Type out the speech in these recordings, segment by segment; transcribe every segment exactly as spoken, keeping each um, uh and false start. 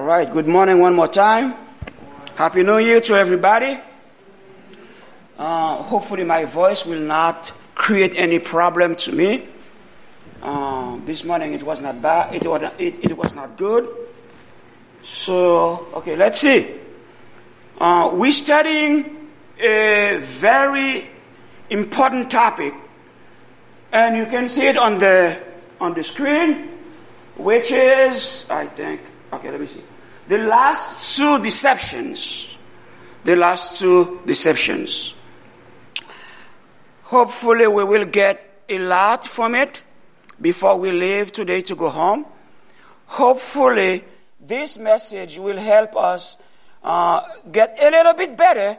right, good morning one more time. Happy New Year to everybody. Uh, hopefully my voice will not create any problem to me. Uh, this morning it was not bad, it was, it, it was not good. So, okay, let's see. Uh, we're studying a very important topic, and you can see it on the on the screen, which is, I think, okay, let me see. The last two deceptions. The last two deceptions. Hopefully we will get a lot from it before we leave today to go home. Hopefully this message will help us uh, get a little bit better,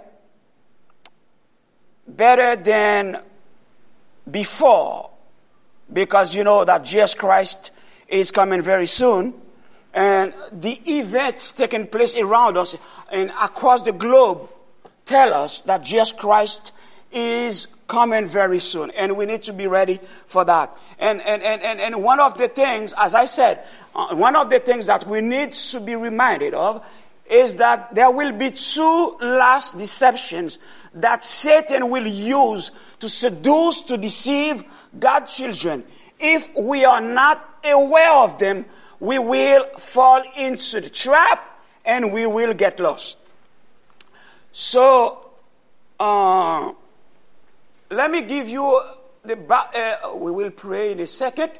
better than before, because you know that Jesus Christ is coming very soon, and the events taking place around us and across the globe tell us that Jesus Christ is coming very soon, and we need to be ready for that. And and and and, and one of the things, as I said, uh, one of the things that we need to be reminded of is that there will be two last deceptions that Satan will use to seduce, to deceive God's children. If we are not aware of them, we will fall into the trap and we will get lost. So, uh, let me give you the, uh, we will pray in a second.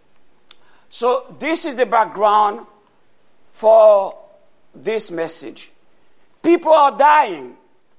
So, this is the background for this message. People are dying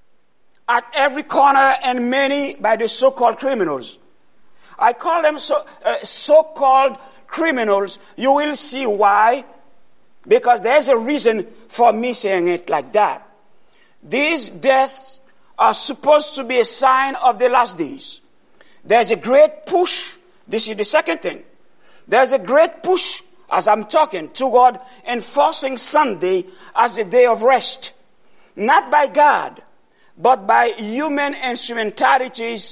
at every corner, and many by the so-called criminals. I call them so, uh, so-called criminals. You will see why, because there's a reason for me saying it like that. These deaths are supposed to be a sign of the last days. There's a great push. This is the second thing. There's a great push, as I'm talking, toward enforcing Sunday as a day of rest. Not by God, but by human instrumentalities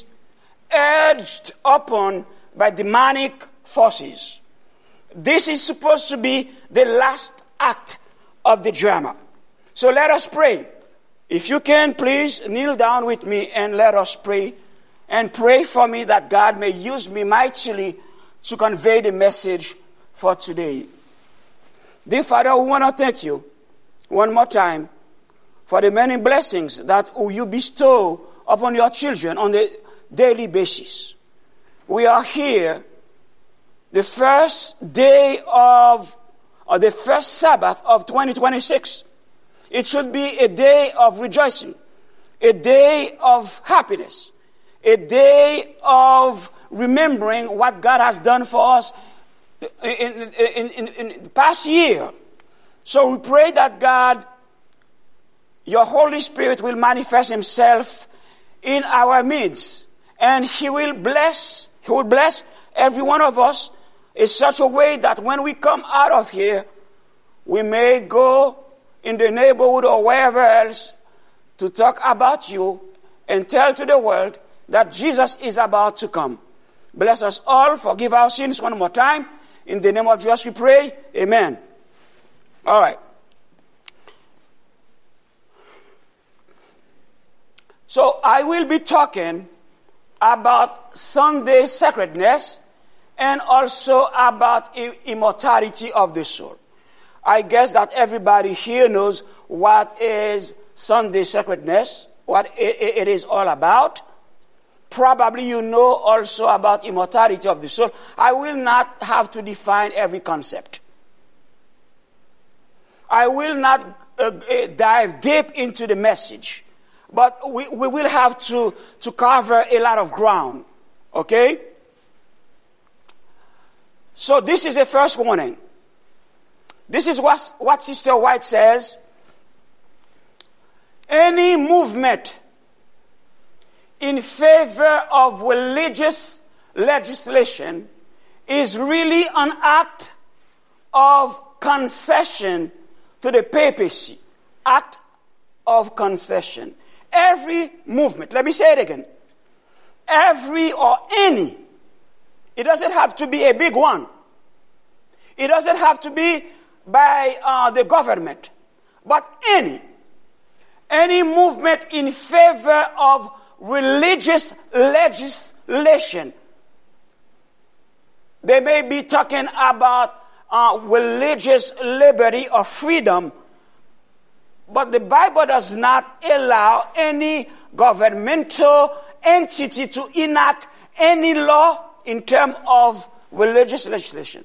urged upon by demonic forces. This is supposed to be the last act of the drama. So let us pray. If you can, please kneel down with me and let us pray. And pray for me that God may use me mightily to convey the message for today. Dear Father, we want to thank you one more time for the many blessings that you bestow upon your children on a daily basis. We are here the first day of, or the first Sabbath of twenty twenty-six. It should be a day of rejoicing, a day of happiness, a day of remembering what God has done for us in, in, in, in the past year. So we pray that God, your Holy Spirit will manifest himself in our midst, and he will bless, he will bless every one of us in such a way that when we come out of here, we may go in the neighborhood or wherever else to talk about you and tell to the world that Jesus is about to come. Bless us all. Forgive our sins one more time. In the name of Jesus we pray. Amen. All right. So I will be talking about Sunday sacredness and also about immortality of the soul. I guess that everybody here knows what is Sunday sacredness, what it is all about. Probably you know also about immortality of the soul. I will not have to define every concept. I will not uh, dive deep into the message, but we, we will have to, to cover a lot of ground. Okay? So this is a first warning. This is what, what Sister White says. Any movement in favor of religious legislation is really an act of concession to the papacy. Act of concession. Every movement, let me say it again. Every or any, it doesn't have to be a big one. It doesn't have to be by uh, the government, but any, any movement in favor of religious legislation. They may be talking about uh, religious liberty or freedom, but the Bible does not allow any governmental entity to enact any law in terms of religious legislation.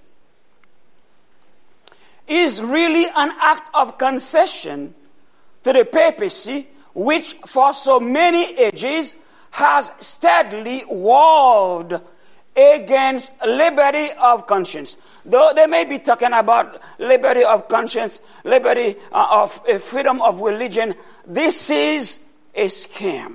It is really an act of concession to the papacy, which for so many ages has steadily warred against liberty of conscience. Though they may be talking about liberty of conscience, liberty uh, of uh, freedom of religion, this is a scam.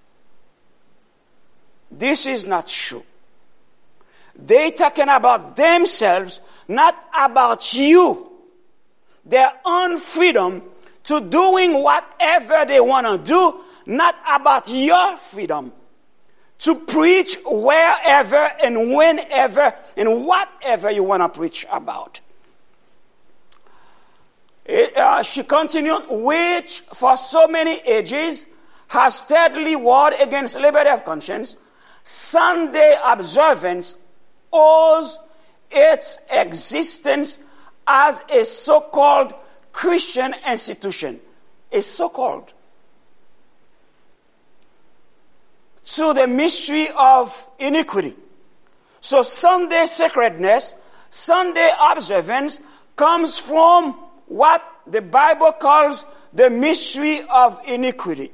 This is not true. They're talking about themselves, not about you. Their own freedom to doing whatever they want to do, not about your freedom to preach wherever and whenever and whatever you want to preach about. Uh, she continued, which for so many ages has steadily warred against liberty of conscience. Sunday observance owes its existence as a so-called Christian institution, a so-called, to the mystery of iniquity. So Sunday sacredness, Sunday observance comes from what the Bible calls the mystery of iniquity.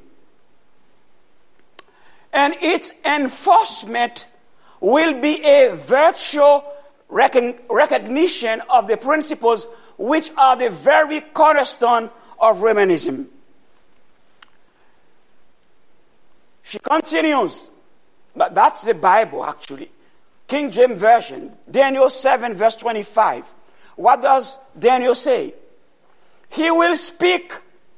And its enforcement will be a virtual recognition of the principles which are the very cornerstone of Romanism. She continues, but that's the Bible actually. King James Version, Daniel seven verse twenty-five. What does Daniel say? He will speak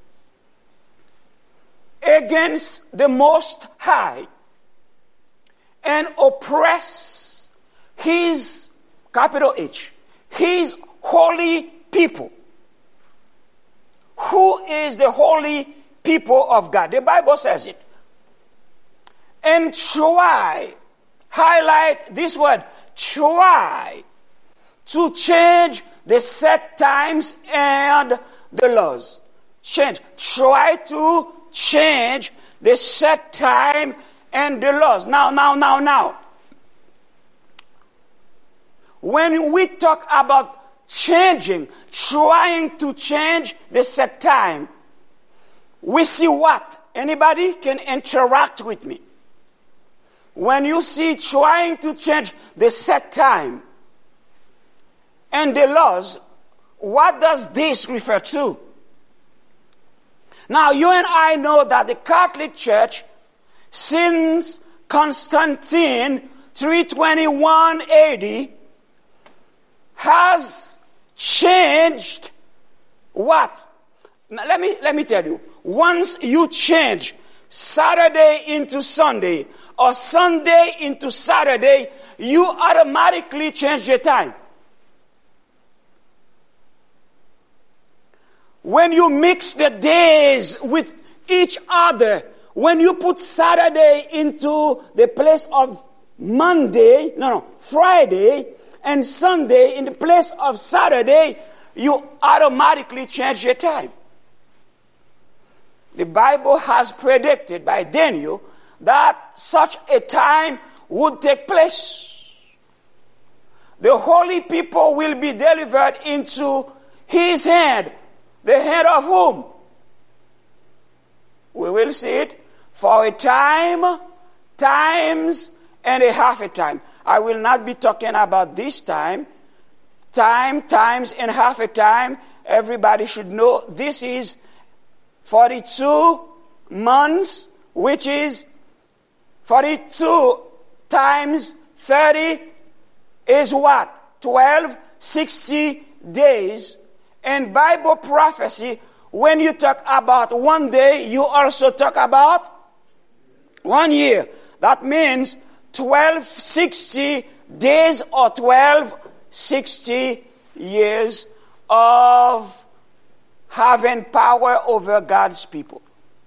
against the Most High and oppress his, capital H, his holy people. Who is the holy people of God? The Bible says it. And try, highlight this word, try to change the set times and the laws. Change. Try to change the set time and the laws. Now, now, now, now. When we talk about changing, trying to change the set time, we see what? Anybody can interact with me. When you see trying to change the set time and the laws, what does this refer to? Now, you and I know that the Catholic Church, since Constantine, three twenty-one A D, has changed what? Now, let me, let me tell you. Once you change Saturday into Sunday, or Sunday into Saturday, you automatically change your time. When you mix the days with each other, when you put Saturday into the place of Monday, no, no, Friday, and Sunday in the place of Saturday, you automatically change your time. The Bible has predicted by Daniel that such a time would take place. The holy people will be delivered into his hand. The hand of whom? We will see it. For a time, times, and a half a time. I will not be talking about this time. Time, times, and half a time. Everybody should know this is forty-two months, which is forty-two times thirty is what? twelve, sixty days. And Bible prophecy, when you talk about one day, you also talk about one year. That means twelve sixty days or twelve sixty years of having power over God's people.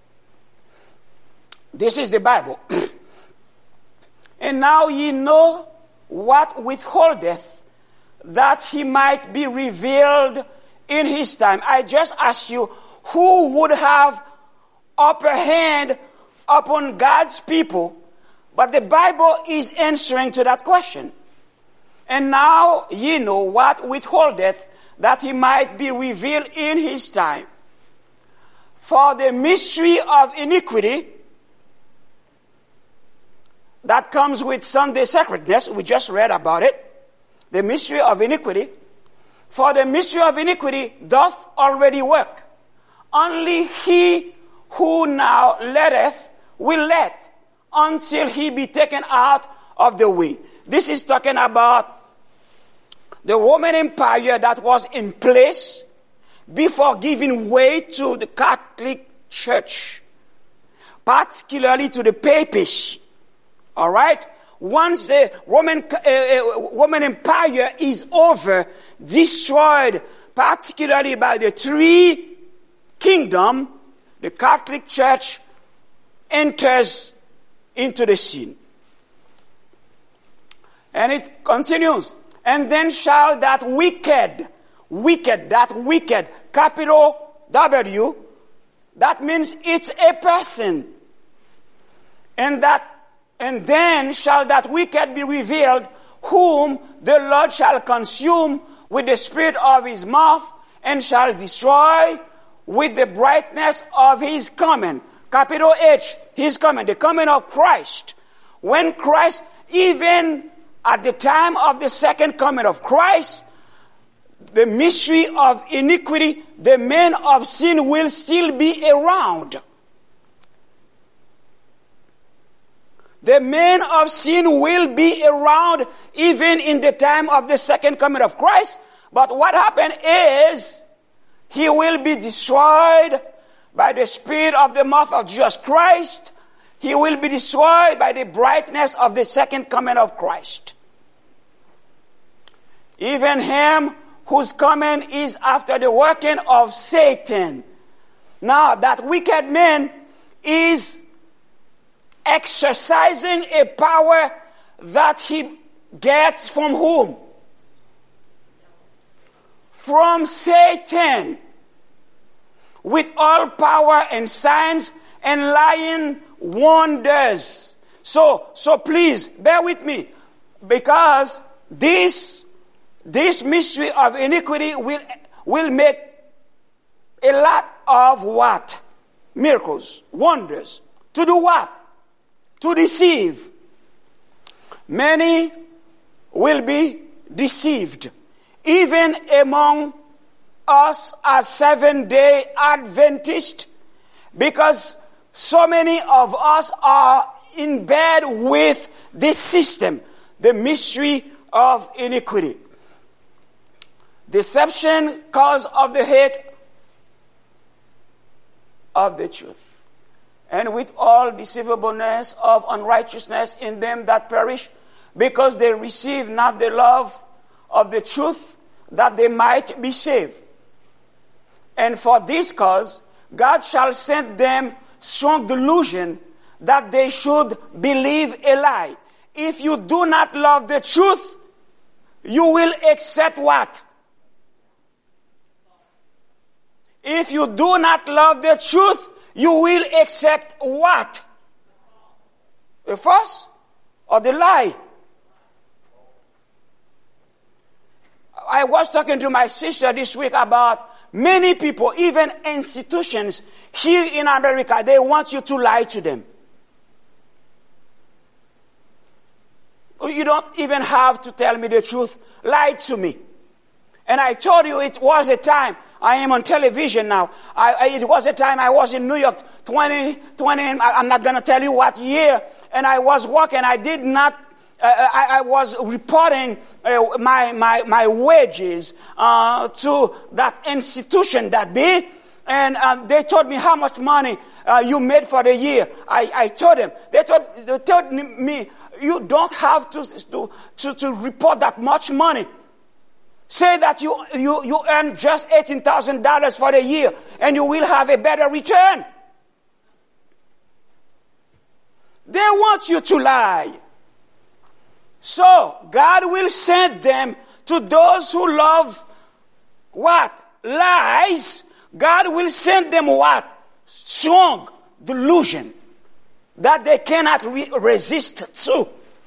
This is the Bible. And now ye know what withholdeth, that he might be revealed in his time. I just ask you, who would have upper hand upon God's people? But the Bible is answering to that question. And now ye know what withholdeth, that he might be revealed in his time. For the mystery of iniquity that comes with Sunday sacredness, we just read about it, the mystery of iniquity. For the mystery of iniquity doth already work. Only he who now letteth will let, until he be taken out of the way. This is talking about the Roman Empire that was in place before giving way to the Catholic Church, particularly to the papacy. All right? Once the Roman, uh, uh, Roman Empire is over, destroyed, particularly by the three kingdoms, the Catholic Church enters into the scene. And it continues. And then shall that wicked, wicked, that wicked, capital W, that means it's a person. And that, and then shall that wicked be revealed, whom the Lord shall consume with the spirit of his mouth, and shall destroy with the brightness of his coming. Capital H, his coming, the coming of Christ. When Christ, even at the time of the second coming of Christ, the mystery of iniquity, the man of sin will still be around. The man of sin will be around even in the time of the second coming of Christ. But what happened is, he will be destroyed by the spirit of the mouth of Jesus Christ. He will be destroyed by the brightness of the second coming of Christ. Even him whose coming is after the working of Satan. Now, that wicked man is exercising a power that he gets from whom? From Satan. With all power and signs and lying wonders. So, so please, bear with me. Because this, this mystery of iniquity will, will make a lot of what? Miracles, wonders. To do what? To deceive. Many will be deceived. Even among us as Seventh-day Adventists, because so many of us are in bed with this system, the mystery of iniquity. Deception, cause of the hate of the truth. And with all deceivableness of unrighteousness in them that perish, because they receive not the love of the truth, that they might be saved. And for this cause, God shall send them strong delusion, that they should believe a lie. If you do not love the truth, you will accept what? If you do not love the truth, you will accept what? The false or the lie? I was talking to my sister this week about many people, even institutions here in America, they want you to lie to them. You don't even have to tell me the truth. Lie to me. And I told you it was a time, I am on television now. I, I, it was a time I was in New York, twenty twenty, I'm not going to tell you what year, and I was walking, I did not, uh, I, I was reporting uh, my, my, my wages uh, to that institution that big, and uh, they told me how much money uh, you made for the year. I, I told them, they told, they told me, you don't have to, to, to, to report that much money. Say that you, you, you earn just eighteen thousand dollars for the year and you will have a better return. They want you to lie. So, God will send them to those who love what? Lies. God will send them what? Strong delusion that they cannot re- resist to.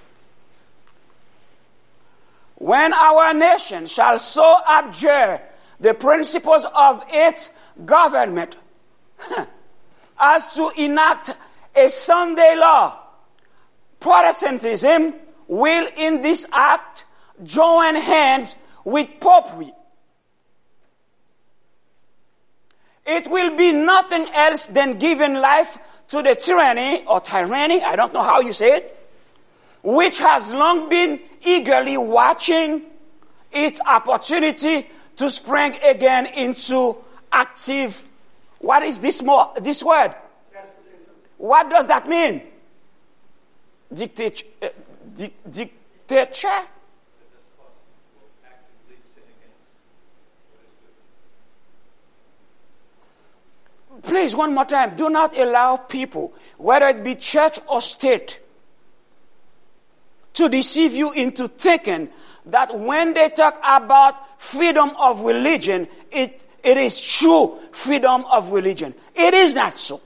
When our nation shall so abjure the principles of its government as to enact a Sunday law, Protestantism will in this act join hands with popery. It will be nothing else than giving life to the tyranny or tyranny, I don't know how you say it, which has long been eagerly watching its opportunity to spring again into active. What is this more, this word? What does that mean? Dictator. Uh, di- dictator? Please, one more time, do not allow people, whether it be church or state, to deceive you into thinking that when they talk about freedom of religion, it, it is true freedom of religion. It is not so.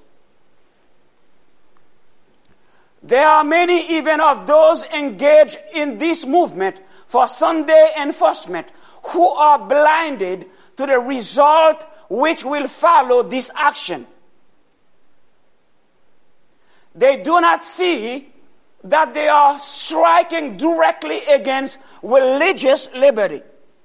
There are many even of those engaged in this movement for Sunday enforcement who are blinded to the result which will follow this action. They do not see that they are striking directly against religious liberty.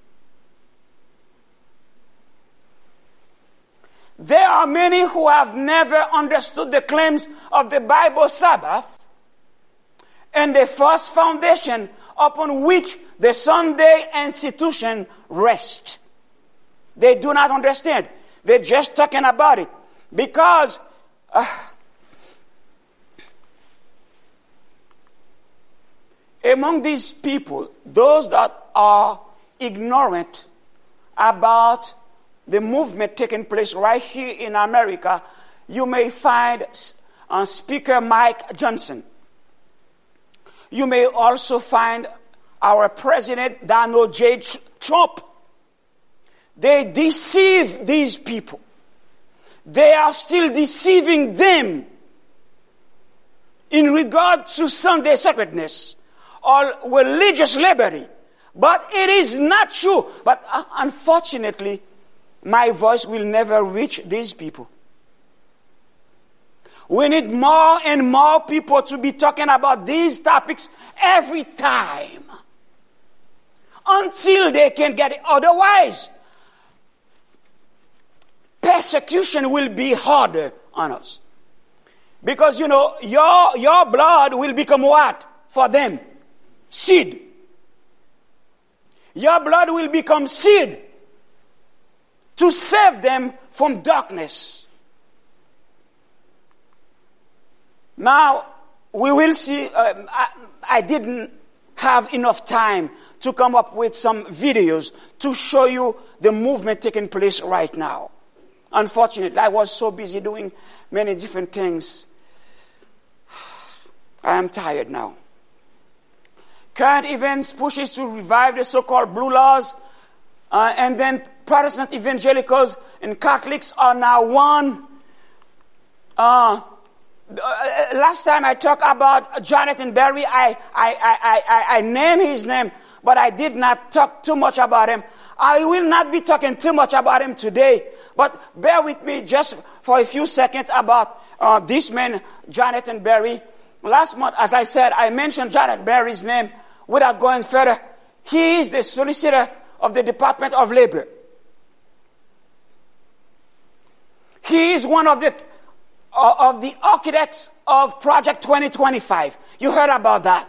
There are many who have never understood the claims of the Bible Sabbath and the first foundation upon which the Sunday institution rests. They do not understand. They're just talking about it. Because uh, among these people, those that are ignorant about the movement taking place right here in America, you may find uh, Speaker Mike Johnson. You may also find our President Donald J. Trump. They deceive these people. They are still deceiving them in regard to Sunday sacredness or religious liberty. But it is not true. But uh, unfortunately, my voice will never reach these people. We need more and more people to be talking about these topics every time until they can get it. Otherwise, persecution will be harder on us. Because, you know, your, your blood will become what? For them? Seed. Your blood will become seed to save them from darkness. Now, we will see, uh, I, I didn't have enough time to come up with some videos to show you the movement taking place right now. Unfortunately, I was so busy doing many different things. I am tired now. Current events pushes to revive the so-called blue laws, uh, and then Protestant evangelicals and Catholics are now one. Uh, last time I talked about Jonathan Berry, I, I, I, I, I named his name, but I did not talk too much about him. I will not be talking too much about him today, but bear with me just for a few seconds about uh, this man, Jonathan Berry. Last month, as I said, I mentioned Jonathan Berry's name without going further. He is the solicitor of the Department of Labor. He is one of the uh, of the architects of Project twenty twenty-five. You heard about that.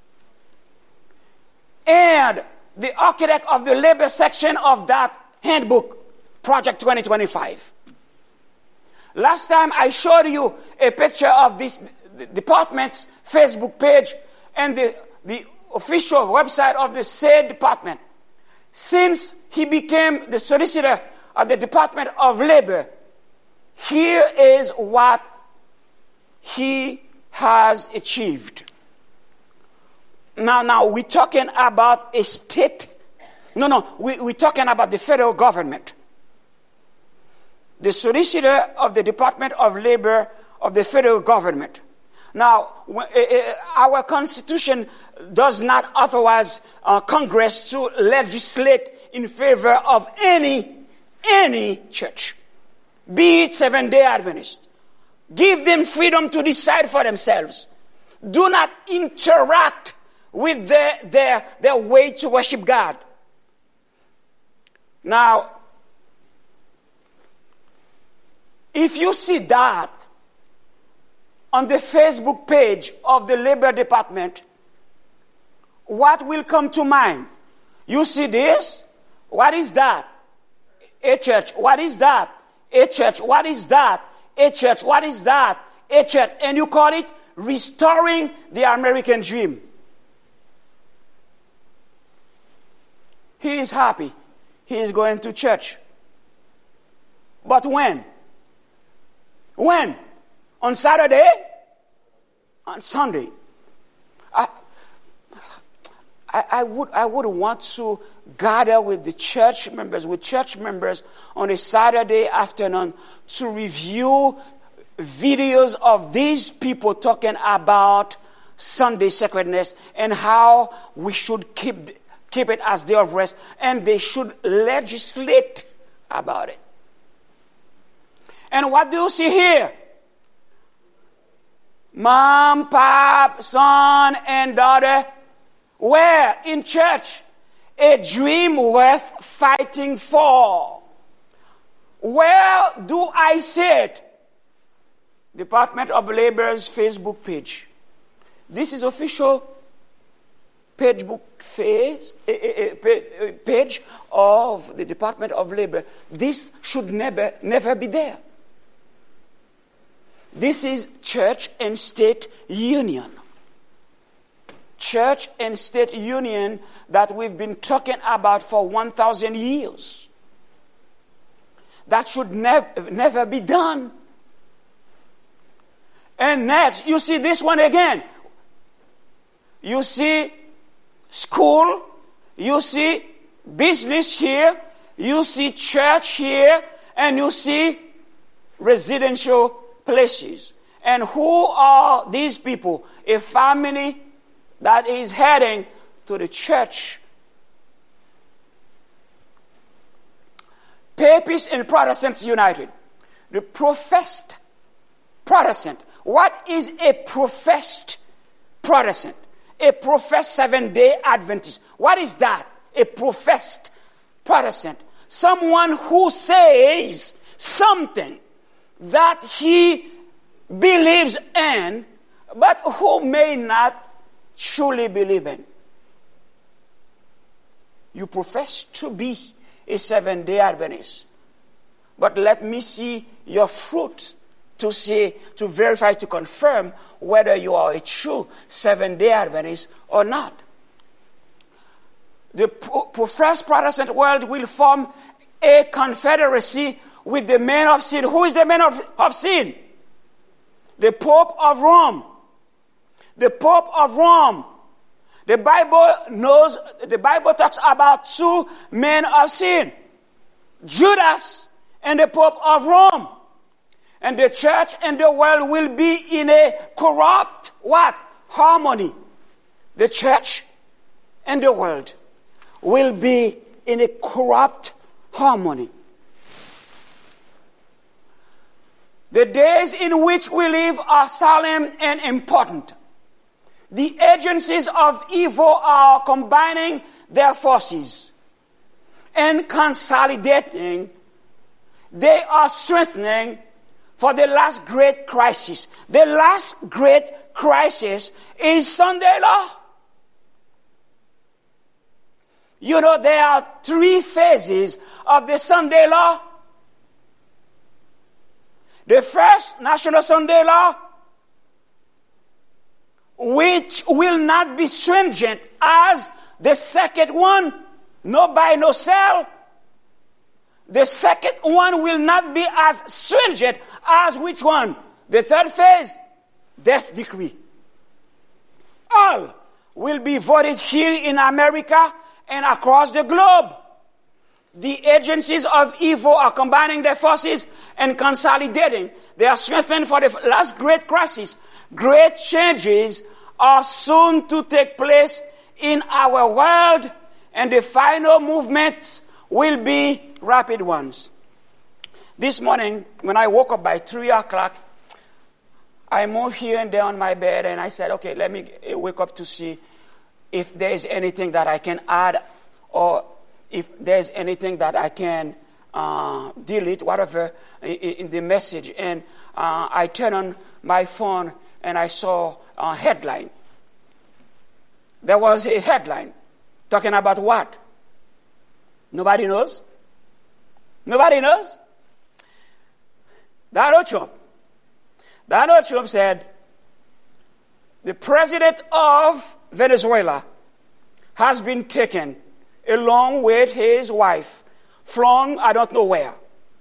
And the architect of the labor section of that handbook, Project twenty twenty-five. Last time I showed you a picture of this department's Facebook page and the, the official website of the said department. since he became the solicitor of the Department of Labor, here is what he has achieved. Now, now we're talking about a state. No, no, we, we're talking about the federal government. The solicitor of the Department of Labor of the federal government. Now, our Constitution does not authorize uh, Congress to legislate in favor of any, any church, be it Seventh-day Adventist. Give them freedom to decide for themselves. Do not interact with their, their, their way to worship God. Now, if you see that on the Facebook page of the Labor Department, what will come to mind? You see this? What is that? A church. What is that? A church. What is that? A church. What is that? A church. And you call it restoring the American dream. He is happy. He is going to church. But when? When? On Saturday? On Sunday? I, I, I would I would want to gather with the church members, with church members on a Saturday afternoon to review videos of these people talking about Sunday sacredness and how we should keep keep it as day of rest, and they should legislate about it. And what do you see here? Mom, pop, son, and daughter. Where? In church. A dream worth fighting for. Where do I see it? Department of Labor's Facebook page. This is official page book phase, page of the Department of Labor. This should never, never be there. This is church and state union. Church and state union that we've been talking about for one thousand years. That should never, never be done. And next, you see this one again. You see school, you see business here, you see church here, and you see residential places. And who are these people? A family that is heading to the church. Papists and Protestants united. The professed Protestant. What is a professed Protestant? A professed Seventh-day Adventist. What is that? A professed Protestant. Someone who says something that he believes in, but who may not truly believe in. You profess to be a Seventh-day Adventist, but let me see your fruit to see, to verify, to confirm whether you are a true Seventh-day Adventist or not. The professed Protestant world will form a confederacy with the man of sin. Who is the man of, of sin? The Pope of Rome. The Pope of Rome. The Bible knows, the Bible talks about two men of sin. Judas and the Pope of Rome. And the church and the world will be in a corrupt, what? Harmony. The church and the world will be in a corrupt harmony. The days in which we live are solemn and important. The agencies of evil are combining their forces and consolidating. They are strengthening for the last great crisis. The last great crisis is Sunday law. You know, there are three phases of the Sunday law. The first, National Sunday law, which will not be stringent as the second one, no buy, no sell. The second one will not be as stringent as which one? The third phase, death decree. All will be voted here in America and across the globe. The agencies of evil are combining their forces and consolidating. They are strengthened for the last great crisis. Great changes are soon to take place in our world, and the final movements will be rapid ones. This morning, when I woke up by three o'clock, I moved here and there on my bed, and I said, okay, let me wake up to see if there is anything that I can add, or if there's anything that I can uh, delete, whatever, in, in the message. And uh, I turned on my phone, and I saw a headline. There was a headline talking about what? Nobody knows? Nobody knows? Donald Trump. Donald Trump said, the president of Venezuela has been taken along with his wife, flown I don't know where.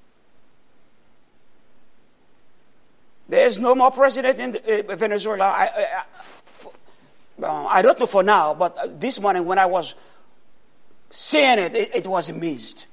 There is no more president in uh, Venezuela. I, I, uh, I don't know for now, but this morning when I was seeing it, it, it was amazed.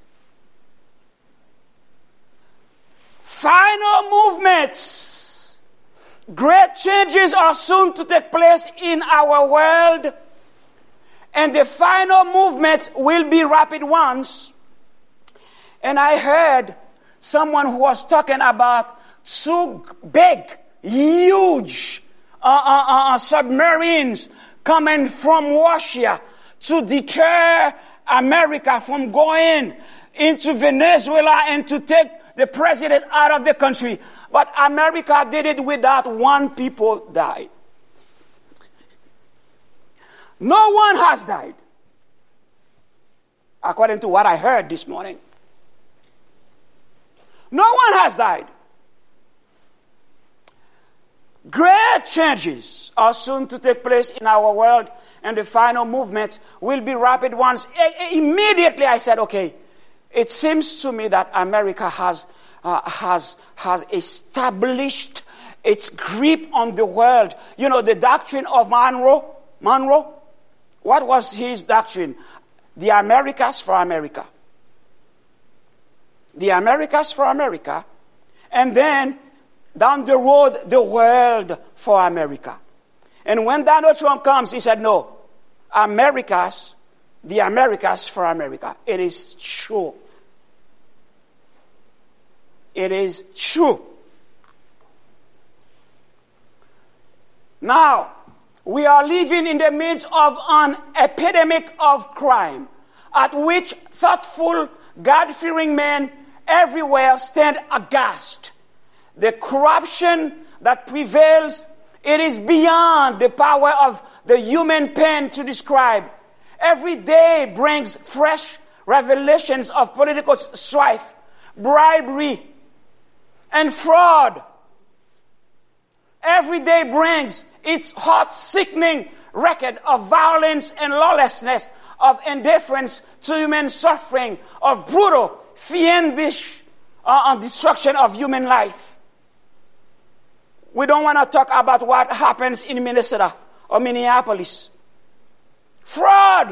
Final movements. Great changes are soon to take place in our world, and the final movements will be rapid ones. And I heard someone who was talking about two big, huge uh, uh, uh, submarines coming from Russia to deter America from going into Venezuela and to take the president out of the country. But America did it without one people died. No one has died, according to what I heard this morning. No one has died. Great changes are soon to take place in our world, and the final movements will be rapid ones. I- immediately I said, okay, it seems to me that America has uh, has has established its grip on the world. You know, the doctrine of Monroe, Monroe, what was his doctrine? The Americas for America. The Americas for America. And then, down the road, the world for America. And when Donald Trump comes, he said, no, Americas, the Americas for America. It is true. It is true. Now, we are living in the midst of an epidemic of crime, at which thoughtful, God-fearing men everywhere stand aghast. The corruption that prevails, it is beyond the power of the human pen to describe. Every day brings fresh revelations of political strife, bribery, and fraud. Every day brings its heart-sickening record of violence and lawlessness, of indifference to human suffering, of brutal, fiendish uh, destruction of human life. We don't want to talk about what happens in Minnesota or Minneapolis. Fraud.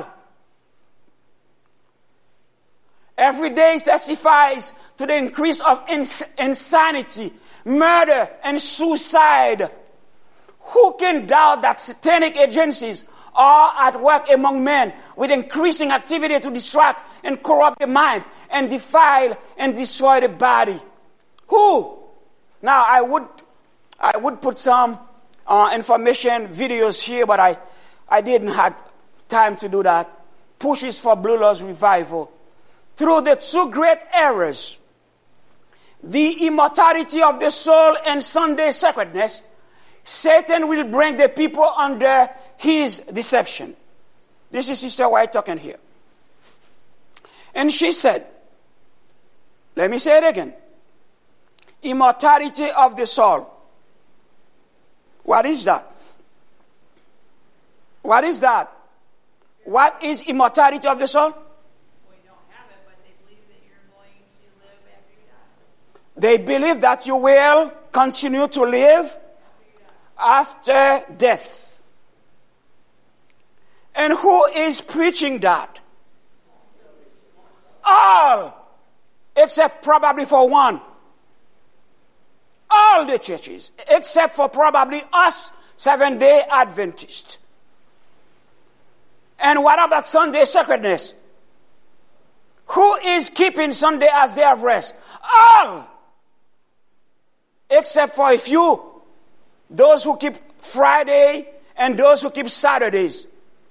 Every day testifies to the increase of ins- insanity, murder, and suicide. Who can doubt that satanic agencies are at work among men with increasing activity to distract and corrupt the mind and defile and destroy the body? Who? Now, I would I would put some uh, information videos here, but I, I didn't have time to do that. Pushes for Blue Laws Revival. Through the two great errors, the immortality of the soul and Sunday sacredness, Satan will bring the people under his deception. This is Sister White talking here. And she said, let me say it again. Immortality of the soul. What is that? What is that? What is immortality of the soul? They believe that you will continue to live after death. And who is preaching that? All, except probably for one. All the churches, except for probably us, Seventh-day Adventists. And what about Sunday sacredness? Who is keeping Sunday as day of rest? All! Except for a few. Those who keep Friday and those who keep Saturdays.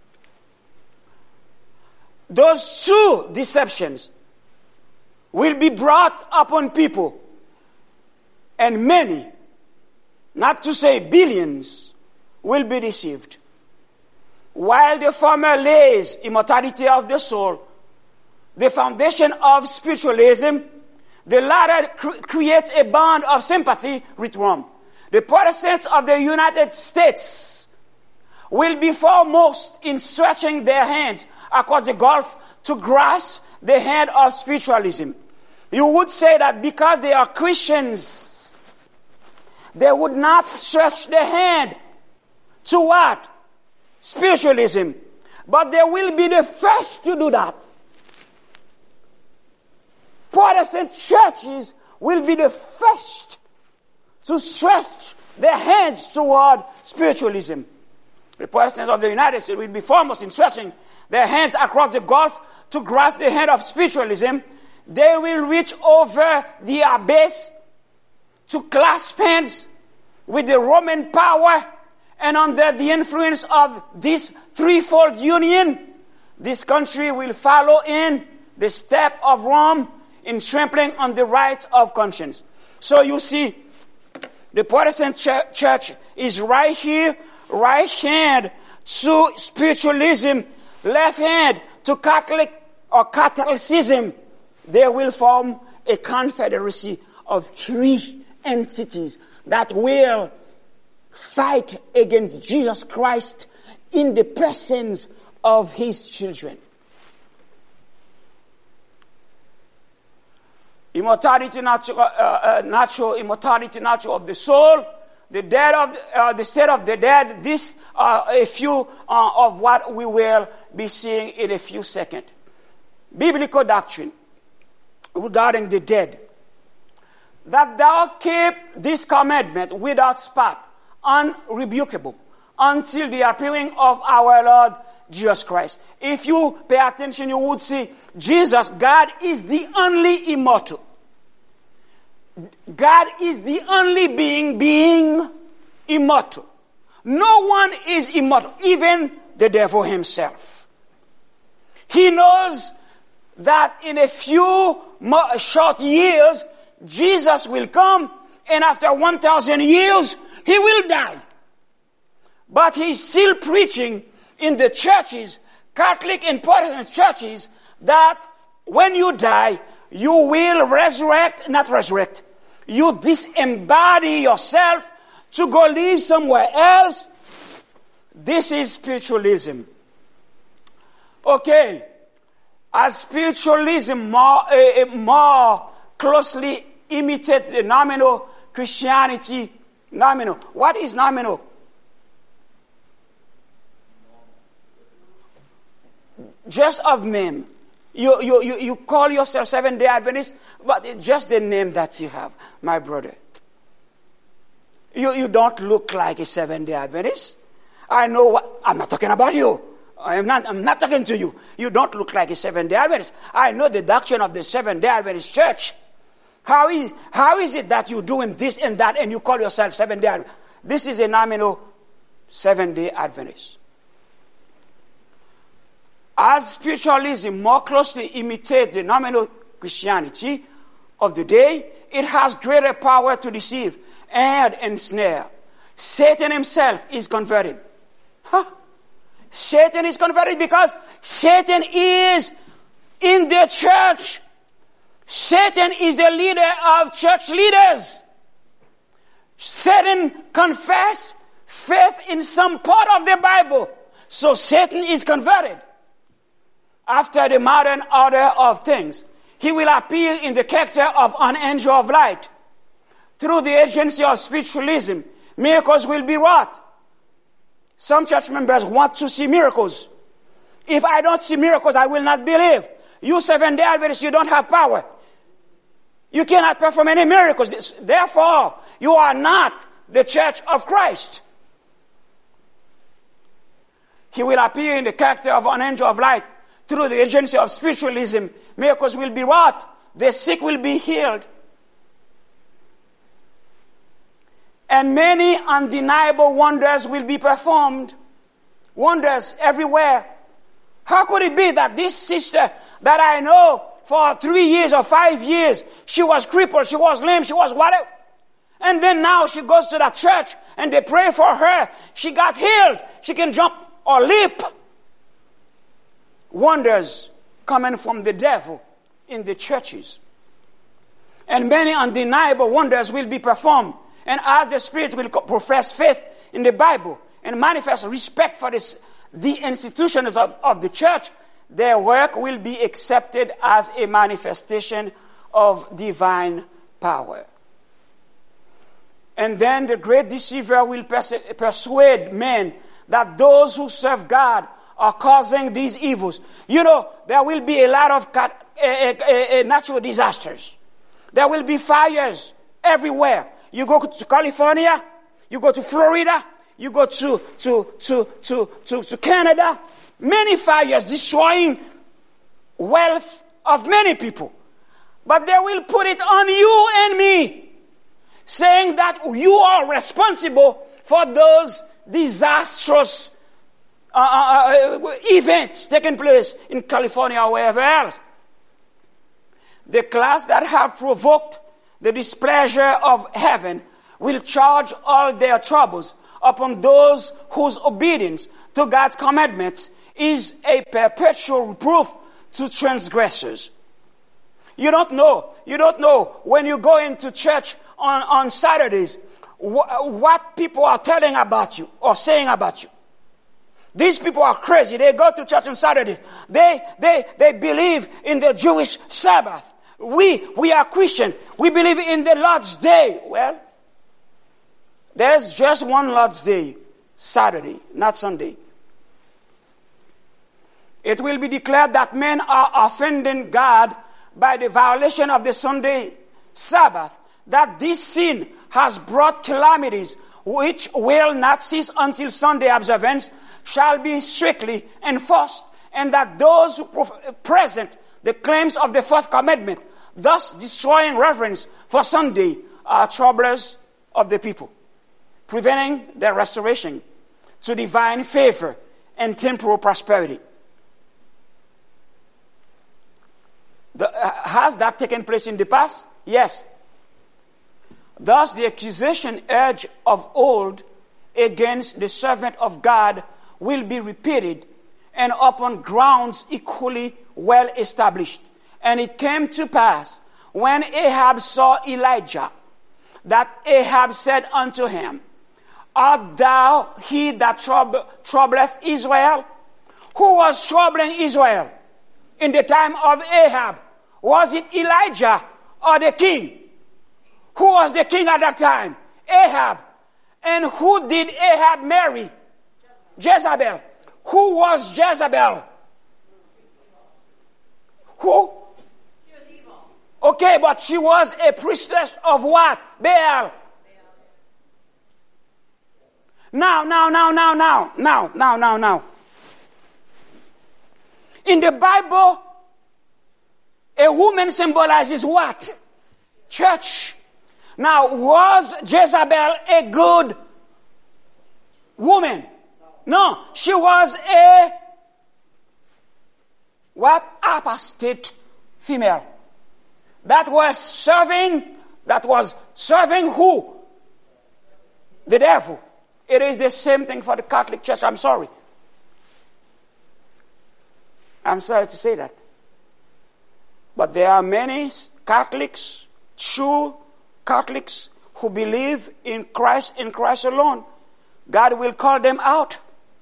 Those two deceptions will be brought upon people. And many, not to say billions, will be deceived. While the former lays immortality of the soul, the foundation of spiritualism, the latter cre- creates a bond of sympathy with Rome. The Protestants of the United States will be foremost in stretching their hands across the gulf to grasp the hand of spiritualism. You would say that because they are Christians, they would not stretch their hand to what? Spiritualism. But they will be the first to do that. Protestant churches will be the first to stretch their hands toward spiritualism. The Protestants of the United States will be foremost in stretching their hands across the gulf to grasp the hand of spiritualism. They will reach over the abyss to clasp hands with the Roman power, and under the influence of this threefold union, this country will follow in the step of Rome in trampling on the rights of conscience. So you see, the Protestant ch- church is right here, right hand to spiritualism, left hand to Catholic or Catholicism. They will form a confederacy of three entities that will fight against Jesus Christ in the presence of his children. Immortality, natural, uh, uh, natural immortality, natural of the soul, the dead of the, uh, the state of the dead. This are uh, a few uh, of what we will be seeing in a few seconds. Biblical doctrine regarding the dead. That thou keep this commandment without spot, unrebukable, until the appearing of our Lord Jesus Christ. If you pay attention, you would see Jesus, God is the only immortal. God is the only being being immortal. No one is immortal, even the devil himself. He knows that in a few more short years, Jesus will come, and after one thousand years, he will die. But he's still preaching in the churches, Catholic and Protestant churches, that when you die, you will resurrect, not resurrect. You disembody yourself to go live somewhere else. This is spiritualism. Okay. As spiritualism more, uh, more closely imitates the nominal Christianity, nominal. What is nominal? Just of name. You, you, you, you call yourself Seventh-day Adventist, but it's just the name that you have, my brother. You, you don't look like a Seventh-day Adventist. I know what, I'm not talking about you. I am not, I'm not talking to you. You don't look like a Seventh-day Adventist. I know the doctrine of the Seventh-day Adventist church. How is, how is it that you're doing this and that and you call yourself Seventh-day Adventist? This is a nominal Seventh-day Adventist. As spiritualism more closely imitates the nominal Christianity of the day, it has greater power to deceive and ensnare. Satan himself is converted. Huh? Satan is converted because Satan is in the church. Satan is the leader of church leaders. Satan confesses faith in some part of the Bible. So Satan is converted. After the modern order of things, he will appear in the character of an angel of light. through the agency of spiritualism, miracles will be wrought. Some church members want to see miracles. If I don't see miracles, I will not believe. You Seventh-day Adventists, you don't have power. You cannot perform any miracles. Therefore, you are not the church of Christ. He will appear in the character of an angel of light. Through the agency of spiritualism, miracles will be wrought. The sick will be healed. And many undeniable wonders will be performed. Wonders everywhere. How could it be that this sister that I know for three years or five years, she was crippled, she was lame, she was whatever. And then now she goes to that church and they pray for her. She got healed. She can jump or leap. Wonders coming from the devil in the churches. And many undeniable wonders will be performed. And as the Spirit will profess faith in the Bible and manifest respect for this, the institutions of, of the church, their work will be accepted as a manifestation of divine power. And then the great deceiver will pers- persuade men that those who serve God are causing these evils. You know, there will be a lot of cat, uh, uh, uh, natural disasters. There will be fires everywhere. You go to California, you go to Florida, you go to, to, to, to, to, to Canada. Many fires destroying wealth of many people. But they will put it on you and me, saying that you are responsible for those disastrous uh, uh, events taking place in California or wherever else. The class that have provoked the displeasure of heaven will charge all their troubles upon those whose obedience to God's commandments is a perpetual reproof to transgressors. You don't know. You don't know when you go into church on, on Saturdays wh- what people are telling about you or saying about you. These people are crazy. They go to church on Saturday. They, they, they believe in the Jewish Sabbath. We, we are Christian. We believe in the Lord's Day. Well, there's just one Lord's Day, Saturday, not Sunday. It will be declared that men are offending God by the violation of the Sunday Sabbath, that this sin has brought calamities which will not cease until Sunday observance shall be strictly enforced, and that those who present the claims of the fourth commandment, thus destroying reverence for Sunday, are troublers of the people, preventing their restoration to divine favor and temporal prosperity. The, uh, has that taken place in the past? Yes. Thus, the accusation urged of old against the servant of God will be repeated, and upon grounds equally well established. And it came to pass, when Ahab saw Elijah, that Ahab said unto him, Art thou he that troub- troubleth Israel? Who was troubling Israel in the time of Ahab? Was it Elijah or the king? Who was the king at that time? Ahab. And who did Ahab marry? Jezebel. Who was Jezebel? Who? Okay, but she was a priestess of what? Baal. Now, now, now, now, now, now, now, now, now. In the Bible, a woman symbolizes what? Church. Now, was Jezebel a good woman? No, she was a what? Apostate female. That was serving, that was serving who? The devil. It is the same thing for the Catholic Church. I'm sorry. I'm sorry to say that. But there are many Catholics, true Catholics, who believe in Christ, in Christ alone. God will call them out.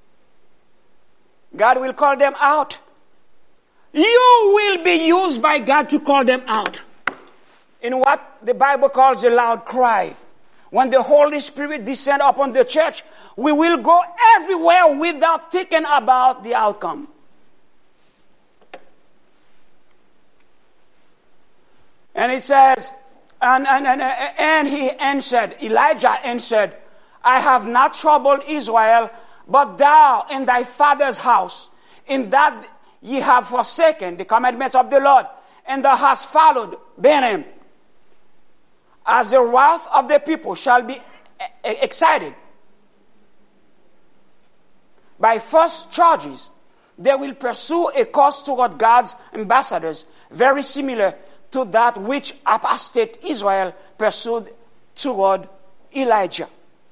God will call them out. You will be used by God to call them out. in what the Bible calls a loud cry. When the Holy Spirit descends upon the church, we will go everywhere without thinking about the outcome. And it says, and, and, and, and he answered, Elijah answered, I have not troubled Israel, but thou in thy father's house, in that ye have forsaken the commandments of the Lord, and thou hast followed Balaam. As the wrath of the people shall be excited by false charges, they will pursue a course toward God's ambassadors, very similar to that which apostate Israel pursued toward Elijah.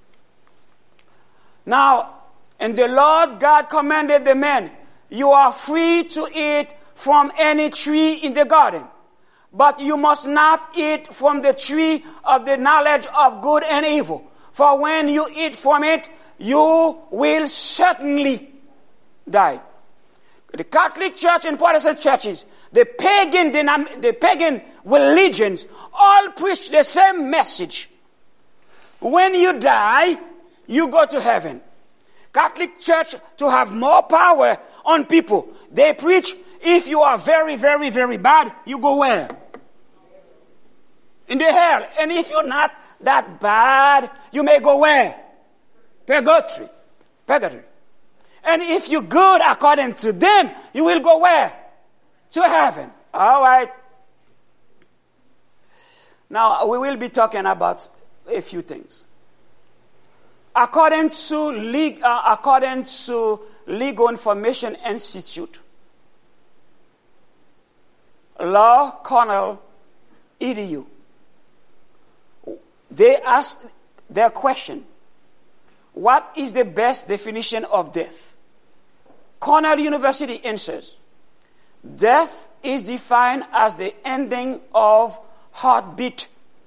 Now, and the Lord God commanded the man, you are free to eat from any tree in the garden, but you must not eat from the tree of the knowledge of good and evil. For when you eat from it, you will certainly die. The Catholic Church and Protestant churches, the pagan, the pagan religions, all preach the same message. When you die, you go to heaven. Catholic Church, to have more power on people, they preach, if you are very, very, very bad, you go where? In the hell. And if you're not that bad, you may go where? Purgatory. Purgatory. And if you're good according to them, you will go where? To heaven. All right. Now, we will be talking about a few things. According to, leg, uh, according to Legal Information Institute, Law Cornell E D U, they asked their question, what is the best definition of death? Cornell University answers, death is defined as the ending of heartbeat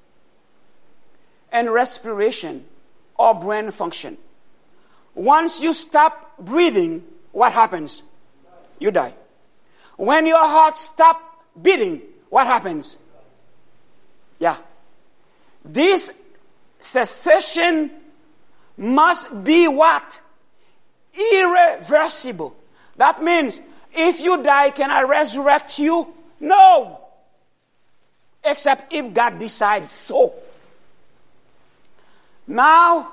and respiration or brain function. Once you stop breathing, what happens? You die. When your heart stops beating, what happens? Yeah. This cessation must be what? Irreversible. That means, if you die, can I resurrect you? No. Except if God decides so. Now,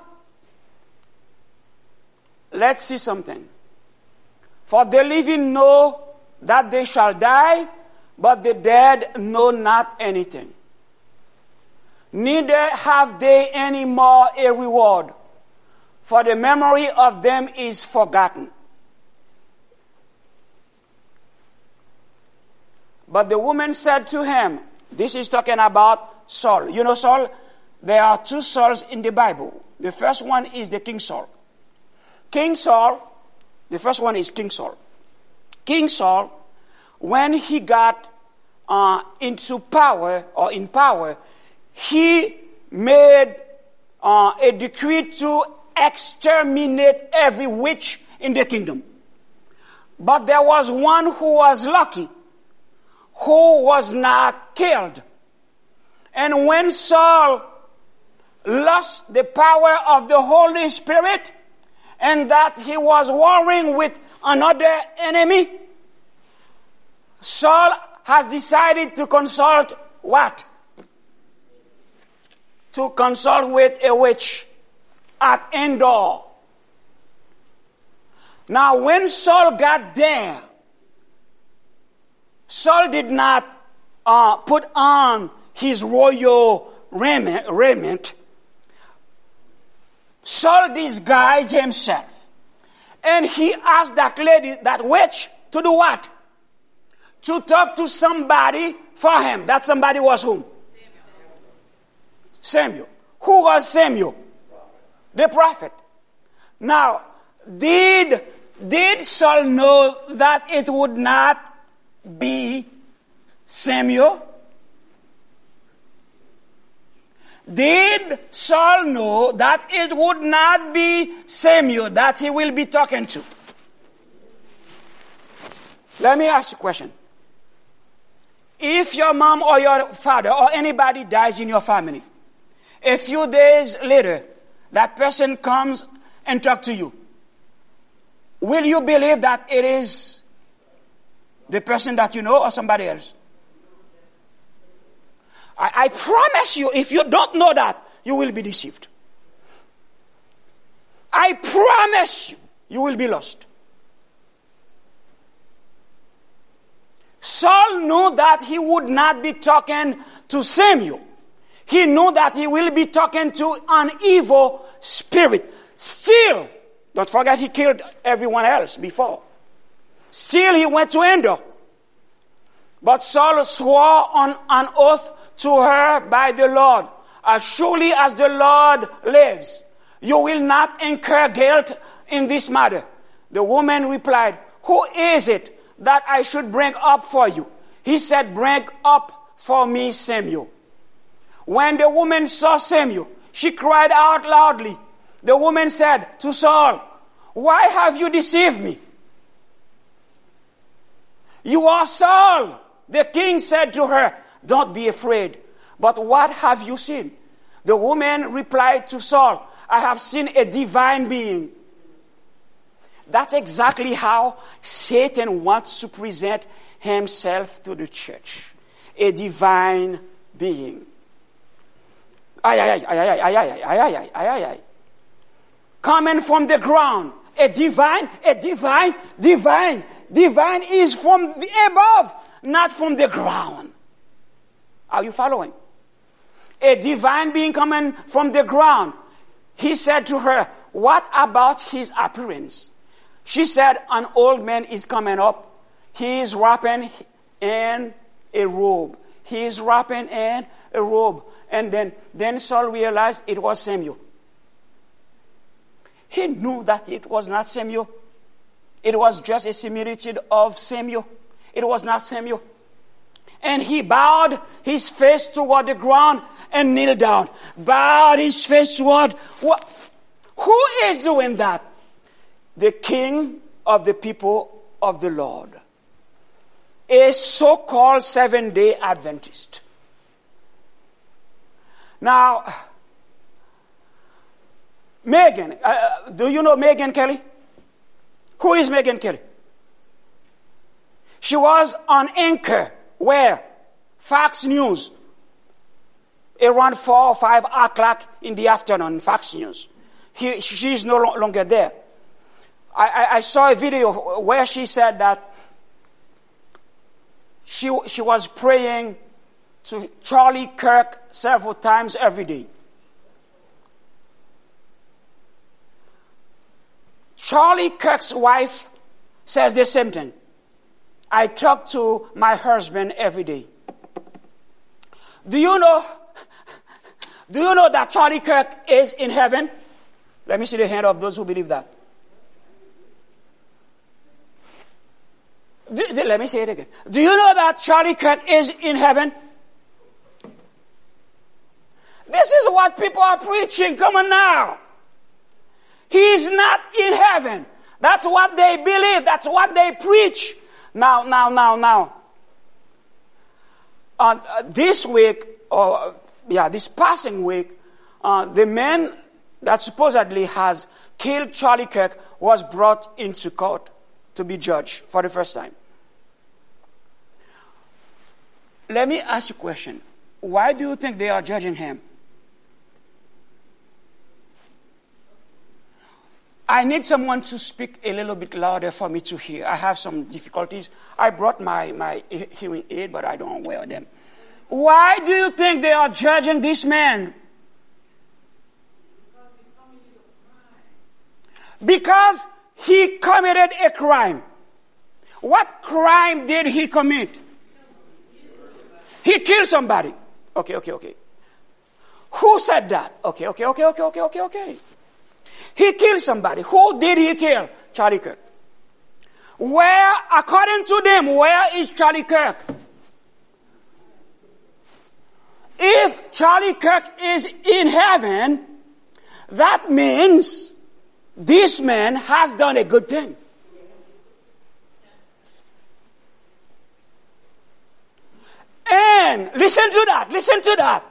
let's see something. For the living know that they shall die, but the dead know not anything. Neither have they any more a reward, for the memory of them is forgotten. But the woman said to him, this is talking about Saul. You know Saul? There are two Sauls in the Bible. The first one is the King Saul. King Saul, the first one is King Saul. King Saul, when he got uh, into power, or in power, he made uh, a decree to exterminate every witch in the kingdom. But there was one who was lucky, who was not killed. And when Saul lost the power of the Holy Spirit, and that he was warring with another enemy, Saul has decided to consult what? To consult with a witch at Endor. Now, when Saul got there, Saul did not uh, put on his royal raiment, raiment. Saul disguised himself. And he asked that lady, that witch, to do what? To talk to somebody for him. That somebody was whom? Samuel. Samuel. Who was Samuel? The prophet. Now, did, did Saul know that it would not be Samuel? Did Saul know that it would not be Samuel that he will be talking to? Let me ask you a question. If your mom or your father or anybody dies in your family, a few days later, that person comes and talks to you, will you believe that it is the person that you know or somebody else? I, I promise you, if you don't know that, you will be deceived. I promise you, you will be lost. Saul knew that he would not be talking to Samuel. He knew that he will be talking to an evil spirit. Still, don't forget he killed everyone else before. Still, he went to Endor. But Saul swore on an oath to her by the Lord, as surely as the Lord lives, you will not incur guilt in this matter. The woman replied, who is it that I should bring up for you? He said, bring up for me Samuel. When the woman saw Samuel, she cried out loudly. The woman said to Saul, why have you deceived me? You are Saul. The king said to her, don't be afraid. But what have you seen? The woman replied to Saul, I have seen a divine being. That's exactly how Satan wants to present himself to the church. A divine being. Ay, ay, ay, ay, ay, ay, ay, ay, ay, ay, ay. Coming from the ground. A divine, a divine, divine. Divine is from the above, not from the ground. Are you following? A divine being coming from the ground. He said to her, what about his appearance? She said, an old man is coming up. He is wrapping in a robe. He is wrapping in a robe. And then, then Saul realized it was Samuel. He knew that it was not Samuel. It was just a similitude of Samuel. It was not Samuel. And he bowed his face toward the ground and kneeled down. Bowed his face toward... What? Who is doing that? The king of the people of the Lord. A so-called seven-day Adventist. Now, Megyn, uh, do you know Megyn Kelly? Who is Megyn Kelly? She was on anchor. Where? Fox News. Around four or five o'clock in the afternoon, Fox News. He, she's no longer there. I, I, I saw a video where she said that she, she was praying to Charlie Kirk several times every day. Charlie Kirk's wife says the same thing. I talk to my husband every day. Do you know, do you know that Charlie Kirk is in heaven? Let me see the hand of those who believe that. Do, let me say it again. Do you know that Charlie Kirk is in heaven? This is what people are preaching. Come on now. He's not in heaven. That's what they believe. That's what they preach. Now, now, now, now. Uh, uh, this week, or uh, yeah, this passing week, uh, the man that supposedly has killed Charlie Kirk was brought into court to be judged for the first time. Let me ask you a question. Why do you think they are judging him? I need someone to speak a little bit louder for me to hear. I have some difficulties. I brought my, my hearing aid, but I don't wear them. Why do you think they are judging this man? Because he committed a crime. What crime did he commit? He killed somebody. Okay, okay, okay. Who said that? Okay, okay, okay, okay, okay, okay, okay. He killed somebody. Who did he kill? Charlie Kirk. Where, according to them, where is Charlie Kirk? If Charlie Kirk is in heaven, that means this man has done a good thing. And listen to that, listen to that.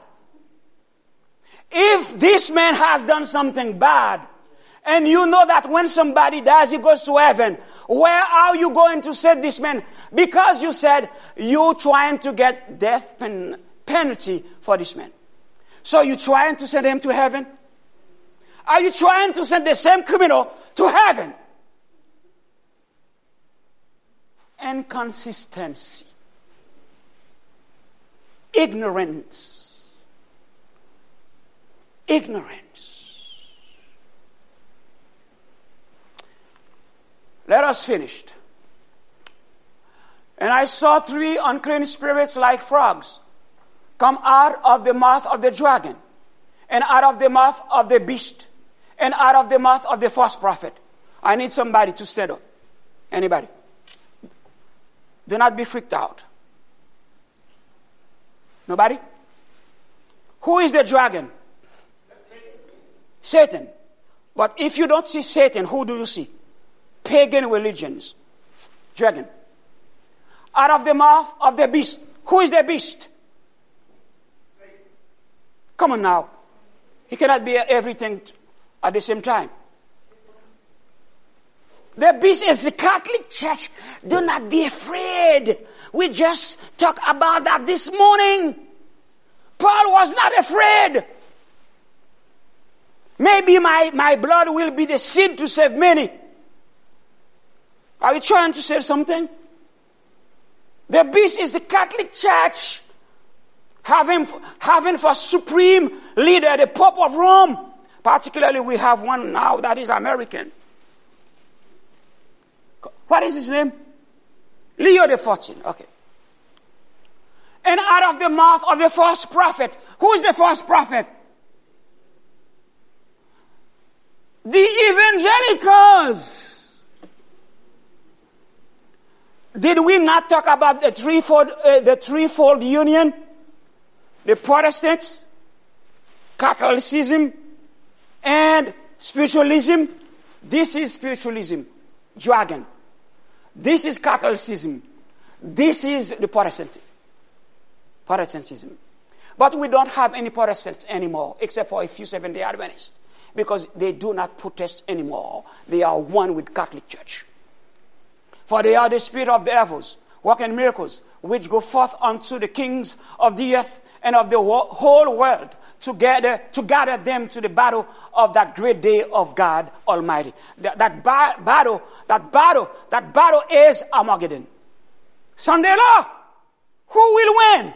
If this man has done something bad, and you know that when somebody dies, he goes to heaven, where are you going to send this man? Because you said you're trying to get death pen, penalty for this man. So you're trying to send him to heaven? Are you trying to send the same criminal to heaven? Inconsistency. Ignorance. Ignorance. Let us finish. And I saw three unclean spirits like frogs come out of the mouth of the dragon, and out of the mouth of the beast, and out of the mouth of the false prophet. I need somebody to stand up. Anybody? Do not be freaked out. Nobody? Who is the dragon? Satan. But if you don't see Satan, who do you see? Pagan religions. Dragon. Out of the mouth of the beast. Who is the beast? Come on now. He cannot be everything at the same time. The beast is the Catholic Church. Do not be afraid. We just talked about that this morning. Paul was not afraid. Maybe my, my blood will be the seed to save many. Are you trying to say something? The beast is the Catholic Church. Having, having for supreme leader the Pope of Rome. Particularly we have one now that is American. What is his name? Leo the fourteenth. Okay. And out of the mouth of the false prophet. Who is the false prophet? The evangelicals. Did we not talk about the threefold, uh, the threefold union? The Protestants, Catholicism, and spiritualism. This is spiritualism. Dragon. This is Catholicism. This is the Protestant. Protestantism. But we don't have any Protestants anymore, except for a few Seventh-day Adventists. Because they do not protest anymore. They are one with Catholic Church. For they are the spirit of the devils, working miracles, which go forth unto the kings of the earth and of the whole world, to gather, to gather them to the battle of that great day of God Almighty. That, that ba- battle, that battle, that battle is Armageddon. Sunday law. Who will win?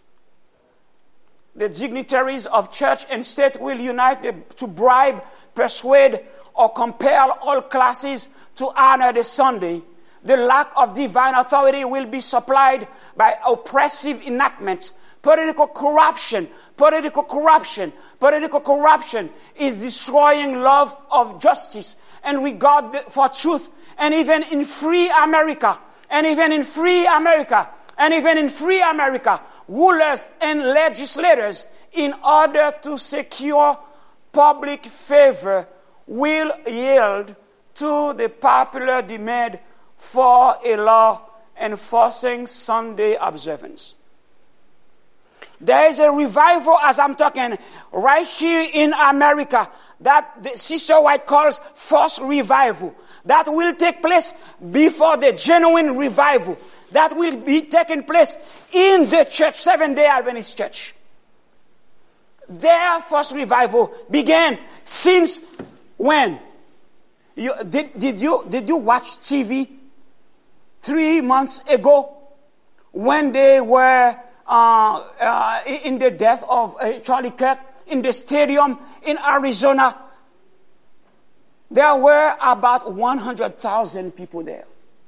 The dignitaries of church and state will unite to bribe, persuade, or compel all classes to honor the Sunday. The lack of divine authority will be supplied by oppressive enactments. Political corruption, political corruption, political corruption is destroying love of justice and regard for truth. And even in free America, and even in free America, and even in free America, rulers and legislators, in order to secure public favor, will yield to the popular demand for a law enforcing Sunday observance. There is a revival, as I'm talking, right here in America, that the Sister White calls false revival. That will take place before the genuine revival. That will be taking place in the church, Seventh-day Adventist Church. Their first revival began since when? You, did, did you did you watch T V three months ago when they were uh, uh, in the death of uh, Charlie Kirk in the stadium in Arizona? There were about one hundred thousand people there.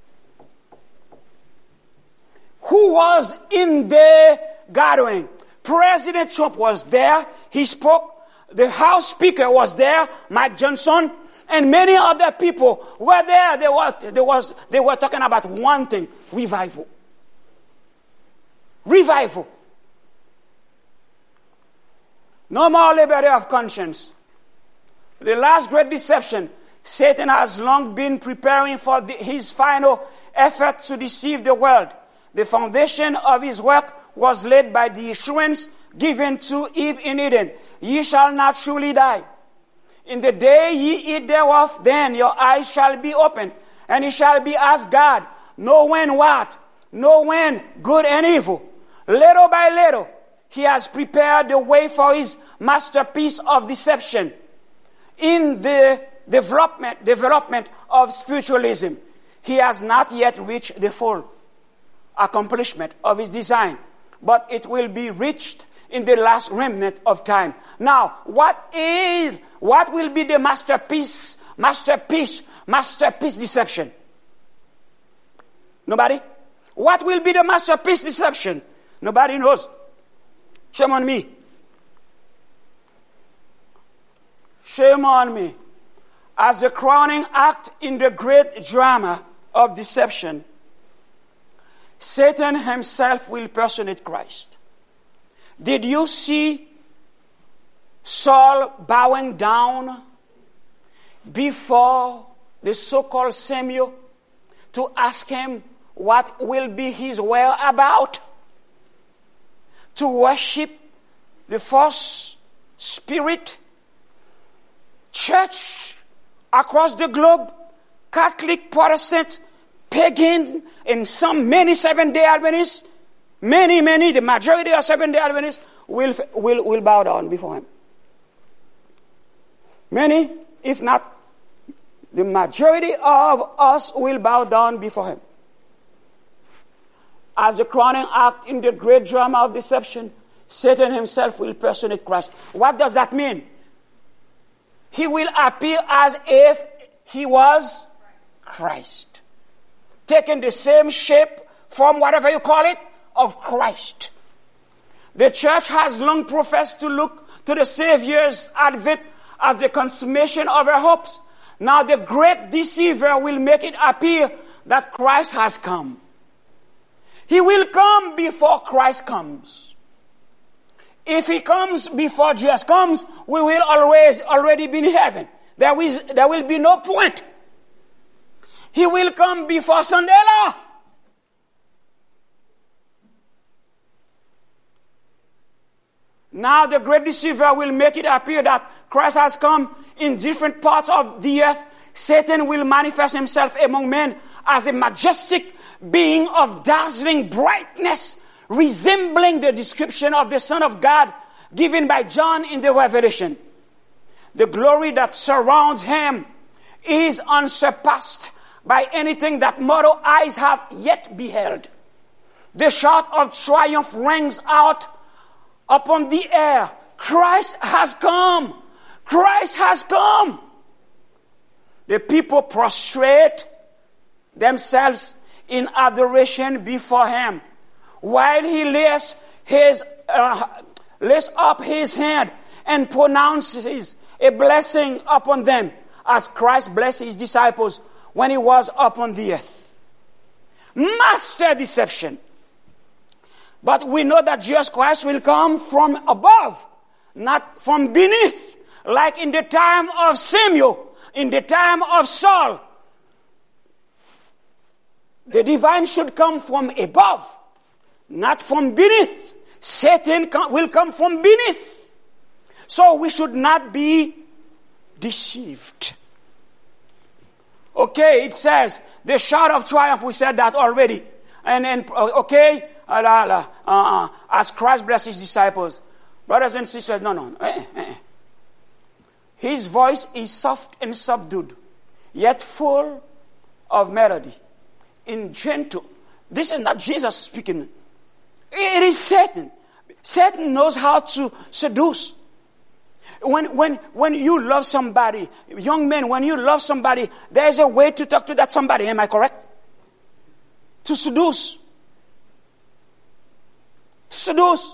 Who was in the gathering? President Trump was there. He spoke. The House Speaker was there, Mike Johnson, and many other people were there. They were, they was, they were talking about one thing: revival. Revival. No more liberty of conscience. The last great deception. Satan has long been preparing for the, his final effort to deceive the world. The foundation of his work was laid by the assurance given to Eve in Eden. Ye shall not surely die. In the day ye eat thereof, then your eyes shall be opened, and ye shall be as God, knowing what? Knowing good and evil. Little by little, he has prepared the way for his masterpiece of deception in the development, development of spiritualism. He has not yet reached the full accomplishment of his design, but it will be reached in the last remnant of time. Now, what is, what will be the masterpiece, masterpiece, masterpiece deception? Nobody? What will be the masterpiece deception? Nobody knows. Shame on me. Shame on me. As the crowning act in the great drama of deception, Satan himself will personate Christ. Did you see Saul bowing down before the so-called Samuel to ask him what will be his whereabout? To worship the false spirit? Church across the globe, Catholic, Protestant, pagan, and some many Seventh-day Adventists, many, many, the majority of Seventh-day Adventists will, will, will bow down before him. Many, if not the majority of us, will bow down before him. As the crowning act in the great drama of deception, Satan himself will personate Christ. What does that mean? He will appear as if he was Christ, taking the same shape, form, whatever you call it, of Christ. The church has long professed to look to the Savior's advent as the consummation of her hopes. Now the great deceiver will make it appear that Christ has come. He will come before Christ comes. If he comes before Jesus comes, we will always already be in heaven. There is, there will be no point. He will come before Sunday law. Now the great deceiver will make it appear that Christ has come in different parts of the earth. Satan will manifest himself among men as a majestic being of dazzling brightness, resembling the description of the Son of God given by John in the Revelation. The glory that surrounds him is unsurpassed by anything that mortal eyes have yet beheld. The shout of triumph rings out upon the air. Christ has come! Christ has come! The people prostrate themselves in adoration before him, while he lifts his uh, lifts up his hand and pronounces a blessing upon them, as Christ blessed his disciples when he was upon the earth. Master deception. But we know that Jesus Christ will come from above, not from beneath, like in the time of Samuel, in the time of Saul. The divine should come from above, not from beneath. Satan will come from beneath. So we should not be deceived. Okay, it says, the shout of triumph, we said that already. And then, okay, uh, uh, uh, as Christ blessed his disciples. Brothers and sisters, no, no. Eh, eh. His voice is soft and subdued, yet full of melody. In gentle. This is not Jesus speaking. It is Satan. Satan knows how to seduce. When, when, when you love somebody, young men, when you love somebody, there's a way to talk to that somebody. Am I correct? To seduce. To seduce.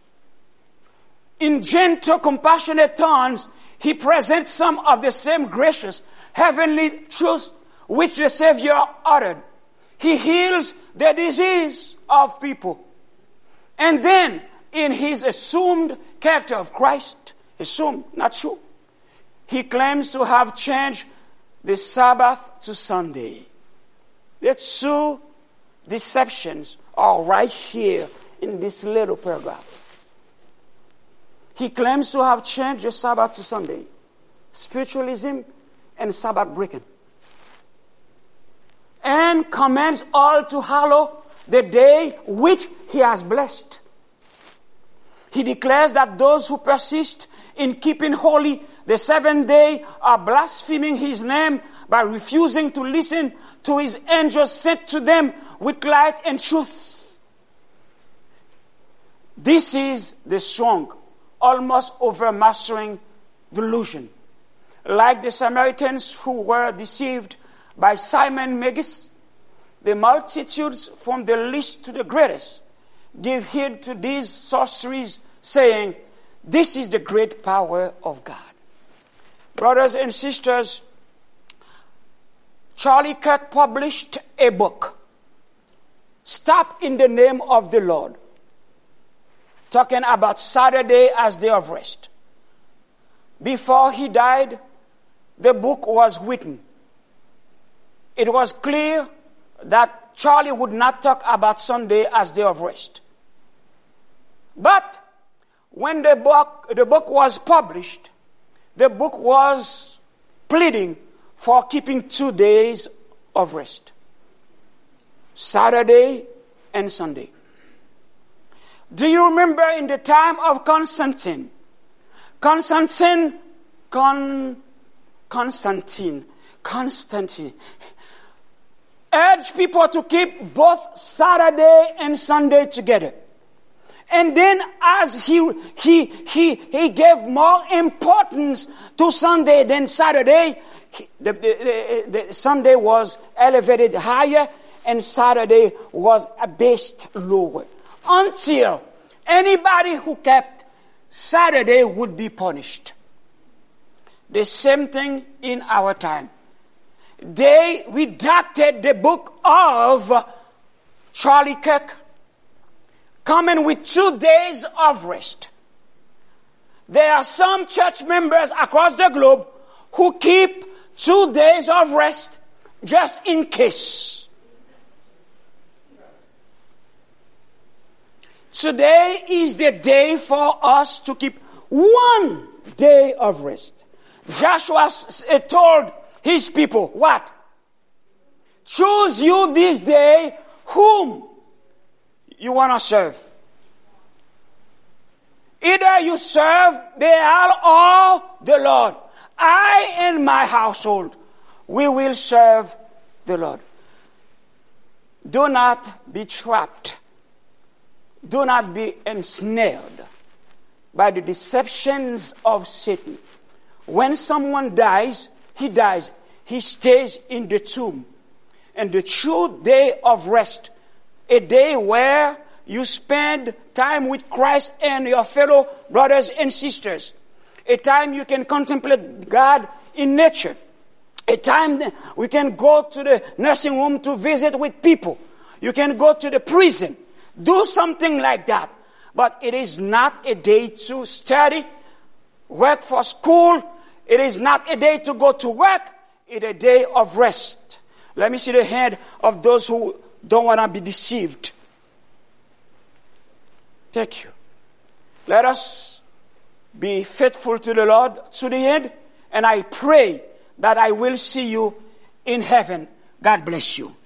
In gentle, compassionate tones, he presents some of the same gracious, heavenly truths which the Savior uttered. He heals the disease of people. And then, in his assumed character of Christ, assumed, not true, he claims to have changed the Sabbath to Sunday. The two deceptions are right here in this little paragraph. He claims to have changed the Sabbath to Sunday, spiritualism and Sabbath breaking, and commands all to hallow the day which he has blessed. He declares that those who persist in keeping holy the seventh day are blaspheming his name by refusing to listen to his angels sent to them with light and truth. This is the strong, almost overmastering delusion. Like the Samaritans who were deceived by Simon Magus, the multitudes from the least to the greatest give heed to these sorceries, saying, this is the great power of God. Brothers and sisters, Charlie Kirk published a book, Stop in the Name of the Lord, talking about Saturday as day of rest. Before he died, the book was written. It was clear that Charlie would not talk about Sunday as day of rest. But when the book, the book was published, the book was pleading for keeping two days of rest, Saturday and Sunday. Do you remember in the time of Constantine, Constantine, Con, Constantine, Constantine, urged people to keep both Saturday and Sunday together. And then as he, he, he, he gave more importance to Sunday than Saturday, he, the, the, the, the Sunday was elevated higher and Saturday was abased lower. Until anybody who kept Saturday would be punished. The same thing in our time. They redacted the book of Charlie Kirk, coming with two days of rest. There are some church members across the globe who keep two days of rest just in case. Today is the day for us to keep one day of rest. Joshua told his people, what? Choose you this day whom you want to serve. Either you serve Baal or the Lord. I and my household, we will serve the Lord. Do not be trapped. Do not be ensnared by the deceptions of Satan. When someone dies, he dies. He stays in the tomb. And the true day of rest, a day where you spend time with Christ and your fellow brothers and sisters, a time you can contemplate God in nature, a time we can go to the nursing home to visit with people, you can go to the prison, do something like that. But it is not a day to study, work for school. It is not a day to go to work. It is a day of rest. Let me see the hand of those who don't want to be deceived. Thank you. Let us be faithful to the Lord to the end. And I pray that I will see you in heaven. God bless you.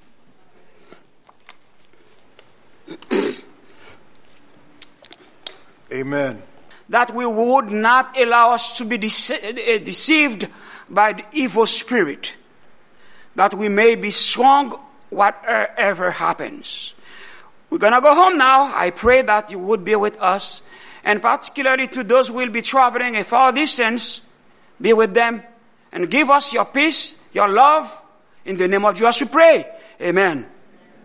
Amen. That we would not allow us to be dece- deceived by the evil spirit. That we may be strong whatever happens. We're going to go home now. I pray that you would be with us. And particularly to those who will be traveling a far distance, be with them. And give us your peace, your love. In the name of Jesus we pray. Amen.